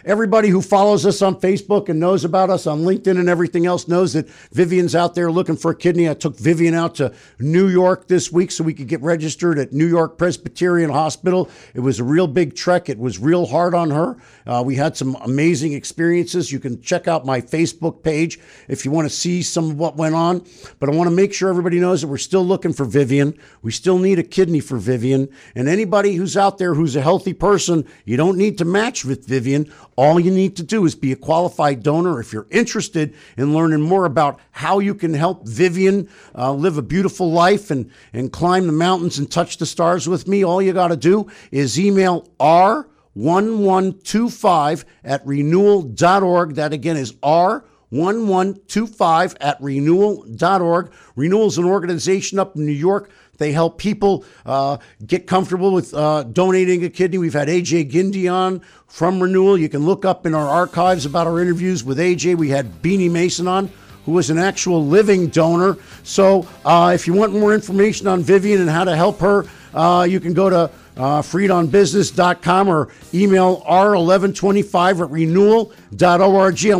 everybody who follows us on Facebook and knows about us on LinkedIn and everything else knows that Vivian's out there looking for a kidney. I took Vivian out to New York this week so we could get registered at New York Presbyterian Hospital. It was a real big trek. It was real hard on her. We had some amazing experiences. You can check out my Facebook page if you want to see some of what went on. But I want to make sure everybody knows that we're still looking for Vivian. We still need a kidney for Vivian. And anybody who's out there who's a healthy person, you don't need to match with Vivian. All you need to do is be a qualified donor. If you're interested in learning more about how you can help Vivian live a beautiful life and climb the mountains and touch the stars with me, all you got to do is email r1125 at renewal.org. That again is r1125 at renewal.org. Renewal is an organization up in New York. They help people get comfortable with donating a kidney. We've had AJ Gindy on from Renewal. You can look up in our archives about our interviews with AJ. We had Beanie Mason on, who was an actual living donor. So if you want more information on Vivian and how to help her, you can go to freedonbusiness.com or email r1125 at renewal.org.